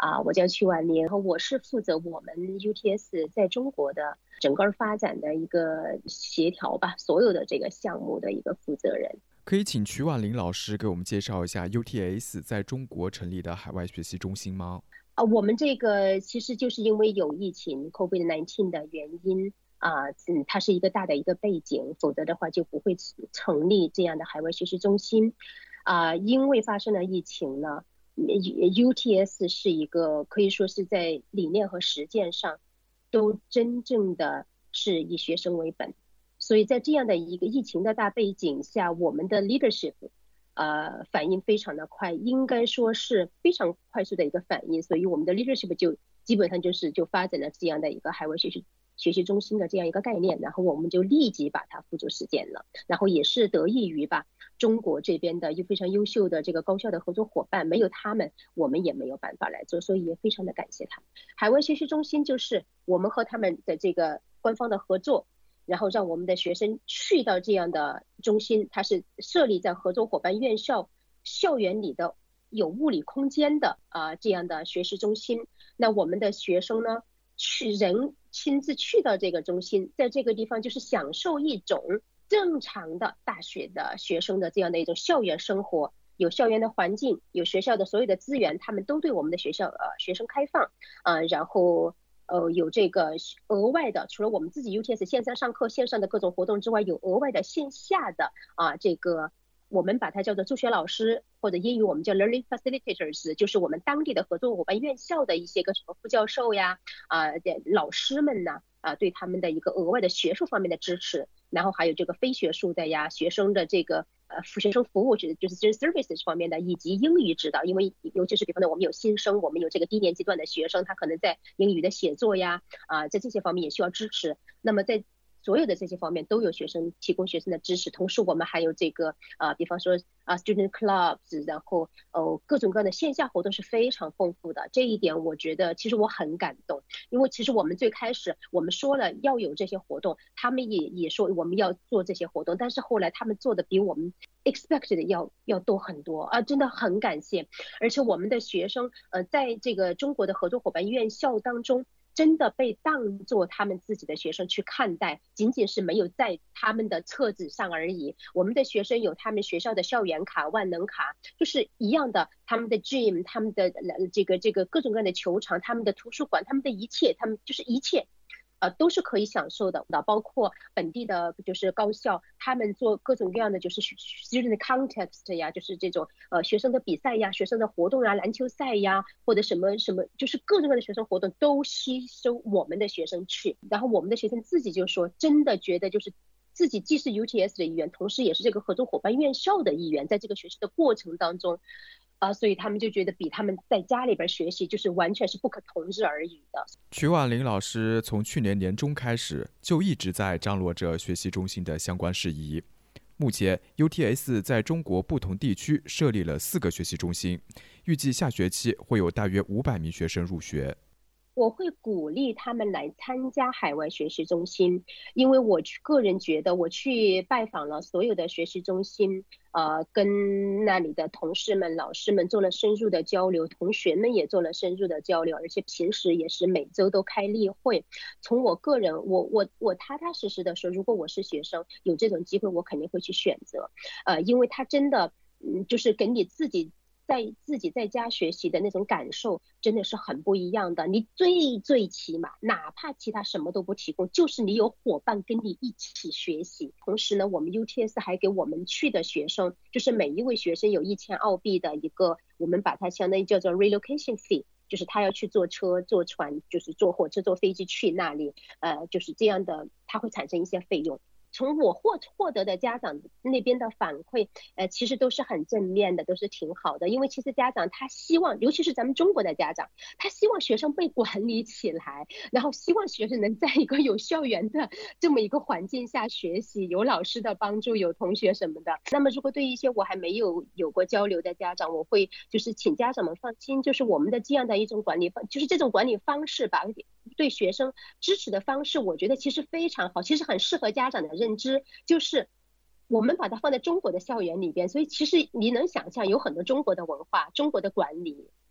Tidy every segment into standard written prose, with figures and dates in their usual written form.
我叫曲婉玲，然后我是负责我们 UTS 在中国的整个发展的一个协调吧，所有的这个项目的一个负责人。 可以请曲婉玲老师给我们介绍一下 UTS 在中国成立的海外学习中心吗？ 我们这个其实就是因为有疫情 COVID-19 的原因它是一个大的一个背景，否则的话就不会成立这样的海外学习中心。因为发生了疫情呢，UTS 是一个可以说是在理念和实践上都真正的是以学生为本，所以在这样的一个疫情的大背景下，我们的 leadership反应非常的快，应该说是非常快速的一个反应，所以我们的 leadership 就基本上就发展了这样的一个海外学习中心的这样一个概念，然后我们就立即把它付诸实践了，然后也是得益于中国这边的非常优秀的这个高校的合作伙伴，没有他们我们也没有办法来做，所以也非常的感谢他们。海外学习中心就是我们和他们的这个官方的合作，然后让我们的学生去到这样的中心，它是设立在合作伙伴院校校园里的有物理空间的这样的学习中心。那我们的学生呢，亲自去到这个中心，在这个地方就是享受一种正常的大学的学生的这样的一种校园生活，有校园的环境，有学校的所有的资源，他们都对我们的学校学生开放然后有这个额外的，除了我们自己 UTS 线上上课线上的各种活动之外，有额外的线下的这个我们把它叫做助学老师，或者英语我们叫 learning facilitators， 就是我们当地的合作伙伴院校的一些个什么副教授呀老师们呢对他们的一个额外的学术方面的支持，然后还有这个非学术的呀学生的这个学生服务就是 services 方面的，以及英语指导，因为尤其是比方说我们有新生，我们有这个低年级段的学生，他可能在英语的写作呀在这些方面也需要支持，那么在所有的这些方面都有学生提供学生的支持，同时我们还有这个比方说student clubs， 然后各种各样的线下活动是非常丰富的。这一点我觉得其实我很感动，因为其实我们最开始我们说了要有这些活动，他们也说我们要做这些活动，但是后来他们做的比我们 expected 的要多很多真的很感谢。而且我们的学生在这个中国的合作伙伴院校当中真的被当作他们自己的学生去看待，仅仅是没有在他们的册子上而已。我们的学生有他们学校的校园卡、万能卡，就是一样的，他们的 gym， 他们的这个各种各样的球场，他们的图书馆，他们的一切，他们就是一切都是可以享受的，包括本地的就是高校，他们做各种各样的就是 student contest 呀，就是这种学生的比赛呀、学生的活动呀、篮球赛呀，或者什么什么，就是各种各样的学生活动都吸收我们的学生去，然后我们的学生自己就说，真的觉得就是自己既是 UTS 的一员，同时也是这个合作伙伴院校的一员，在这个学习的过程当中所以他们就觉得比他们在家里边学习就是完全是不可同日而语的。 曲婉玲老师从去年年中开始就一直在张罗着学习中心的相关事宜。目前 UTS 在中国不同地区设立了4个学习中心，预计下学期会有大约500名学生入学。 我会鼓励他们来参加海外学习中心，因为我个人觉得我去拜访了所有的学习中心跟那里的同事们老师们做了深入的交流，同学们也做了深入的交流，而且平时也是每周都开例会。从我个人我踏踏实实的说，如果我是学生有这种机会我肯定会去选择因为他真的就是给你自己在家学习的那种感受真的是很不一样的。你最起码哪怕其他什么都不提供，就是你有伙伴跟你一起学习。同时呢，我们 UTS 还给我们去的学生，就是每一位学生有1000澳币的一个，我们把它相当于叫做 relocation fee， 就是他要去坐车坐船，就是坐火车坐飞机去那里就是这样的，他会产生一些费用。从我获得的家长那边的反馈其实都是很正面的，都是挺好的。因为其实家长他希望，尤其是咱们中国的家长，他希望学生被管理起来，然后希望学生能在一个有校园的这么一个环境下学习，有老师的帮助，有同学什么的。那么如果对一些我还没有过交流的家长，我会就是请家长们放心，就是我们的这样的一种管理方，就是这种管理方式吧，对学生支持的方式我觉得其实非常好，其实很适合家长的认知，就是我们把它放在中国的校园里边，所以其实你能想象有很多中国的文化、中国的管理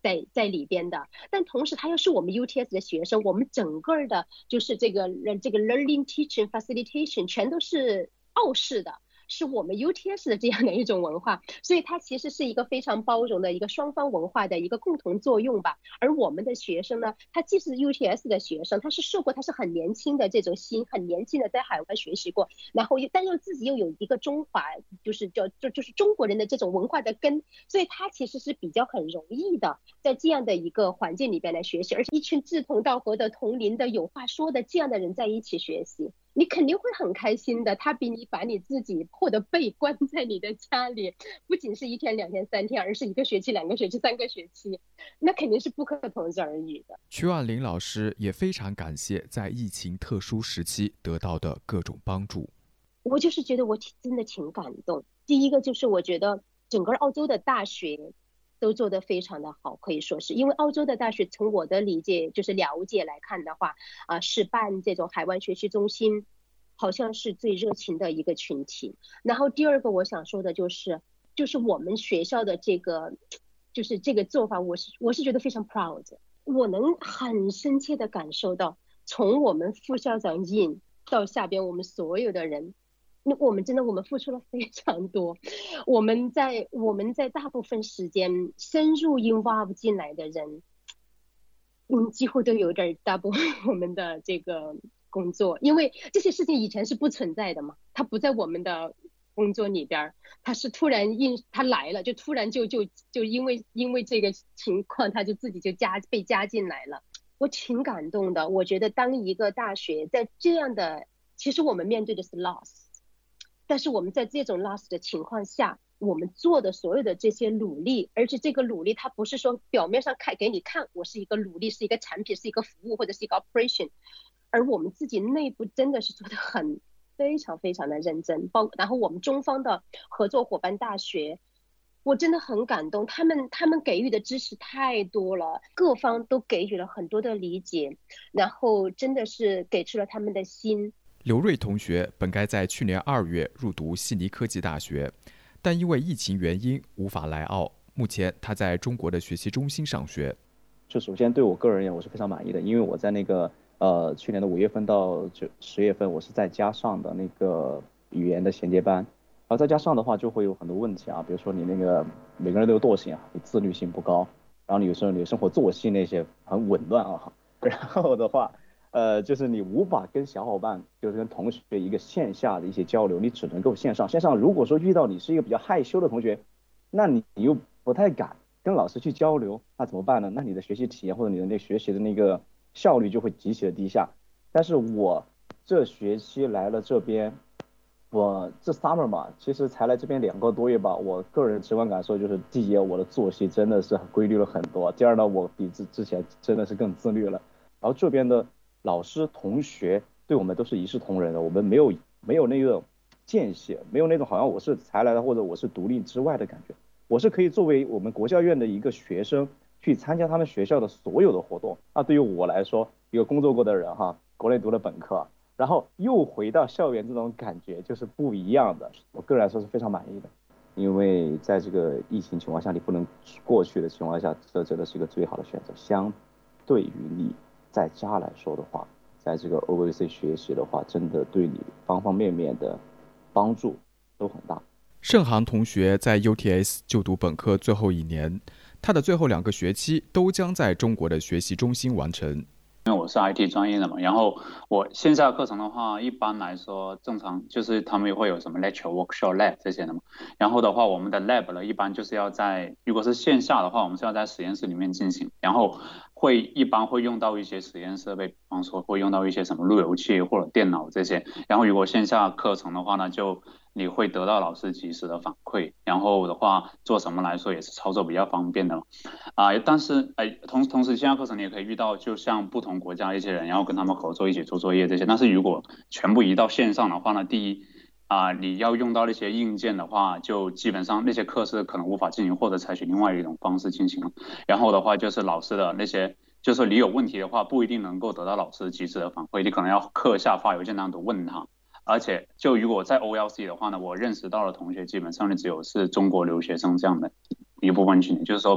在里边的，但同时他又是我们 UTS 的学生，我们整个的就是这个 learning teaching facilitation 全都是澳式的。是我们 UTS 的这样的一种文化，所以它其实是一个非常包容的一个双方文化的一个共同作用吧。而我们的学生呢，他既是 UTS 的学生，他是很年轻的这种心，很年轻的在海外学习过，然后但又自己又有一个中华，就是中国人的这种文化的根，所以他其实是比较很容易的在这样的一个环境里边来学习，而且一群志同道合的同龄的有话说的这样的人在一起学习。你肯定会很开心的，他比你把你自己破的被关在你的家里，不仅是1天2天3天，而是1个学期2个学期3个学期，那肯定是不可同日而语的。 曲婉玲老师也非常感谢在疫情特殊时期得到的各种帮助。 我就是觉得我真的挺感动。第一个就是我觉得整个澳洲的大学都做得非常的好，可以说是因为澳洲的大学从我的理解就是了解来看的话，是办这种海外学习中心好像是最热情的一个群体。然后第二个我想说的就是我们学校的这个就是这个做法，我是觉得非常 proud。我能很深切的感受到，从我们副校长尹到下边我们所有的人，我们付出了非常多。我们在大部分时间深入 involve 进来的人，几乎都有点 double 我们的这个工作，因为这些事情以前是不存在的嘛，它不在我们的工作里边，它是突然它来了，就突然就因为这个情况，它就自己就被加进来了。我挺感动的。我觉得当一个大学在这样的，其实我们面对的是 loss， 但是我们在这种 loss 的情况下，我们做的所有的这些努力，而且这个努力它不是说表面上给你看我是一个努力，是一个产品，是一个服务或者是一个 operation， 而我们自己内部真的是做得非常非常的认真。然后我们中方的合作伙伴大学，我真的很感动，他们给予的支持太多了，各方都给予了很多的理解，然后真的是给出了他们的心。 刘瑞同学本该在去年2月入读悉尼科技大学，但因为疫情原因无法来澳。目前他在中国的学习中心上学。 就首先对我个人而言，我是非常满意的，因为我在那个去年的5月份到10月份，我是在家上的那个语言的衔接班。然后在家上的话，就会有很多问题啊，比如说你那个每个人都有惰性啊，你自律性不高，然后你有时候你的生活作息那些很紊乱啊，然后的话。就是你无法跟小伙伴，就是跟同学一个线下的一些交流，你只能够线上。线上如果说遇到你是一个比较害羞的同学，那你又不太敢跟老师去交流，那怎么办呢？那你的学习体验或者你的那学习的那个效率就会极其的低下。但是我这学期来了这边，我这 summer 嘛，其实才来这边2个多月吧。我个人直观感受就是，第一，我的作息真的是规律了很多；第二呢，我比之前真的是更自律了。然后这边的老师同学对我们都是一视同仁的，我们没有那个间隙，没有那种好像我是才来的或者我是独立之外的感觉。我是可以作为我们国教院的一个学生去参加他们学校的所有的活动。那对于我来说，一个工作过的人哈，国内读了本科，然后又回到校园，这种感觉就是不一样的。我个人来说是非常满意的，因为在这个疫情情况下，你不能过去的情况下，这真的是一个最好的选择。相对于你在家来说的话，在这个 overseas 学习的话，真的对你方方面面的帮助都很大。 盛航同学在 UTS 就读本科最后1年，他的最后2个学期都将在中国的学习中心完成。 因为我是 IT 专业的嘛，然后我线下课程的话，一般来说正常就是他们会有什么 lecture、workshop、lab 这些的嘛。然后的话，我们的 lab 呢，一般就是要如果是线下的话，我们是要在实验室里面进行，然后一般会用到一些实验设备，比方说会用到一些什么路由器或者电脑这些。然后如果线下课程的话呢，你会得到老师及时的反馈，然后的话做什么来说也是操作比较方便的但是同时线下课程你也可以遇到就像不同国家一些人，然后跟他们合作一起做作业这些。但是如果全部移到线上的话呢，第一你要用到那些硬件的话，就基本上那些课是可能无法进行，或者采取另外一种方式进行。然后的话就是老师的那些，就是你有问题的话不一定能够得到老师及时的反馈，你可能要课下发邮件单独问他。而且就如果在 OLC 的话呢，我认识到的同学基本上只有是中国留学生这样的一部分群体，就是说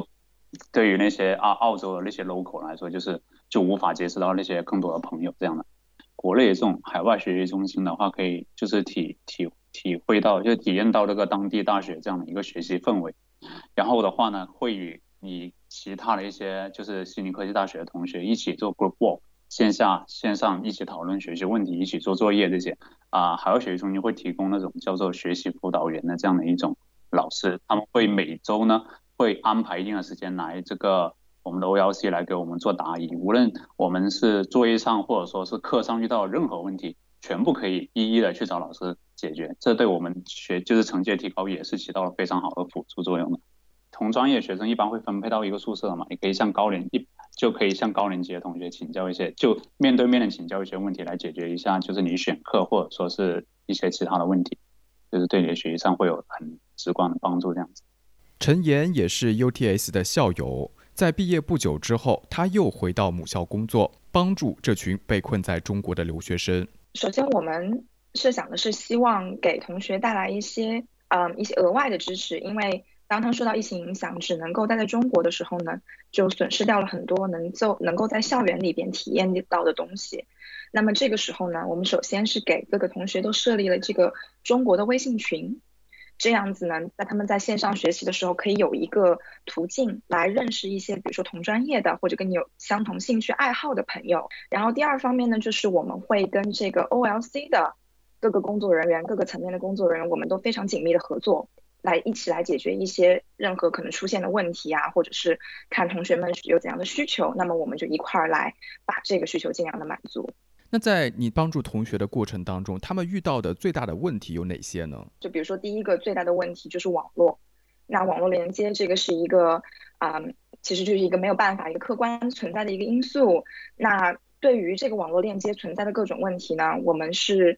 对于那些澳洲的那些 local 来说，就无法结识到那些更多的朋友这样的。国内这种海外学习中心的话，可以就是体会到，就体验到这个当地大学这样的一个学习氛围。然后的话呢，会与你其他的一些就是悉尼科技大学的同学一起做 group work， 线下线上一起讨论学习问题，一起做作业这些。海外学习中心会提供那种叫做学习辅导员的这样的一种老师，他们会每周呢会安排一定的时间来这个我们的 OLC 来给我们做答疑，无论我们是作业上或者说是课上遇到任何问题，全部可以一一的去找老师解决。这对我们就是成绩的提高也是起到了非常好的辅助作用的。同专业学生一般会分配到一个宿舍嘛，也可以向高年级的同学请教一些，就面对面的请教一些问题来解决一下，就是你选课或者说是一些其他的问题，就是对你的学习上会有很直观的帮助这样子。 陈岩也是 UTS 的校友，在毕业不久之后，他又回到母校工作，帮助这群被困在中国的留学生。 首先我们设想的是希望给同学带来一些额外的支持，因为当他受到疫情影响只能够待在中国的时候呢，就损失掉了很多能够在校园里边体验到的东西。那么这个时候呢，我们首先是给各个同学都设立了这个中国的微信群，这样子呢，在他们在线上学习的时候可以有一个途径来认识一些比如说同专业的或者跟你有相同兴趣爱好的朋友。然后第二方面呢，就是我们会跟这个 OLC 的各个工作人员，各个层面的工作人员，我们都非常紧密的合作，一起来解决一些任何可能出现的问题啊，或者是看同学们有怎样的需求，那么我们就一块儿来把这个需求尽量的满足。 那在你帮助同学的过程当中，他们遇到的最大的问题有哪些呢？ 就比如说第一个最大的问题就是网络，那网络连接这个是一个其实就是一个没有办法一个客观存在的一个因素。那对于这个网络链接存在的各种问题呢，我们是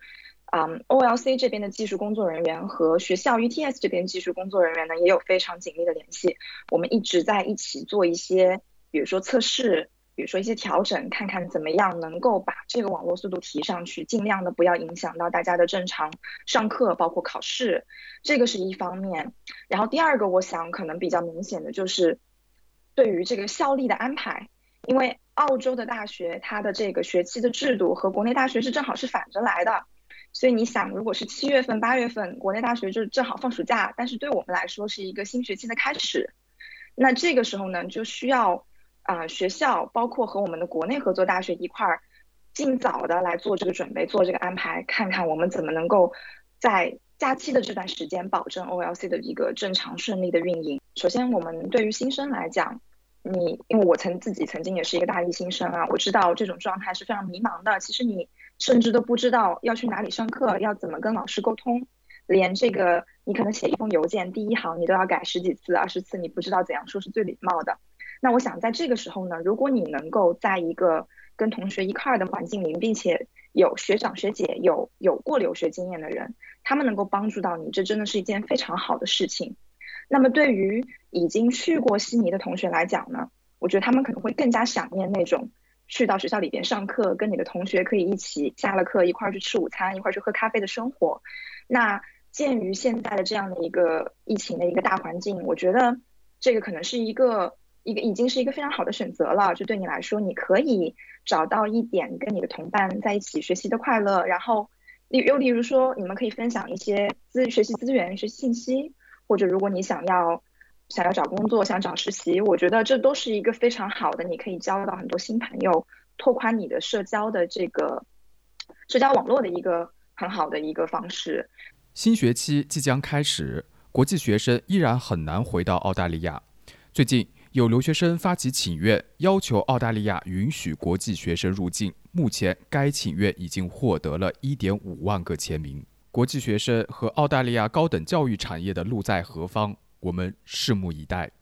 OLC 这边的技术工作人员和学校 UTS 这边技术工作人员呢也有非常紧密的联系，我们一直在一起做一些比如说测试，比如说一些调整，看看怎么样能够把这个网络速度提上去，尽量的不要影响到大家的正常上课包括考试，这个是一方面。然后第二个我想可能比较明显的就是对于这个校历的安排，因为澳洲的大学它的这个学期的制度和国内大学是正好是反着来的，所以你想如果是7月份8月份国内大学就正好放暑假，但是对我们来说是一个新学期的开始，那这个时候呢就需要学校包括和我们的国内合作大学一块儿尽早的来做这个准备，做这个安排，看看我们怎么能够在假期的这段时间保证 OLC 的一个正常顺利的运营。首先我们对于新生来讲，因为我自己曾经也是一个大一新生啊，我知道这种状态是非常迷茫的，其实你甚至都不知道要去哪里上课，要怎么跟老师沟通，连这个你可能写一封邮件第一行你都要改10几次20次，你不知道怎样说是最礼貌的。那我想在这个时候呢，如果你能够在一个跟同学一块的环境里，并且有学长学姐有过留学经验的人，他们能够帮助到你，这真的是一件非常好的事情。那么对于已经去过悉尼的同学来讲呢，我觉得他们可能会更加想念那种去到学校里边上课，跟你的同学可以一起下了课一块去吃午餐，一块去喝咖啡的生活。那鉴于现在的这样的一个疫情的一个大环境，我觉得这个可能是已经是一个非常好的选择了，就对你来说你可以找到一点跟你的同伴在一起学习的快乐，然后例如说你们可以分享一些学习资源学习信息，或者如果你想要找工作想找实习，我觉得这都是一个非常好的，你可以交到很多新朋友，拓宽你的社交的这个社交网络的一个很好的一个方式。 新学期即将开始，国际学生依然很难回到澳大利亚。最近有留学生发起请愿，要求澳大利亚允许国际学生入境。目前该请愿已经获得了 1.5 万个签名。国际学生和澳大利亚高等教育产业的路在何方？我们拭目以待。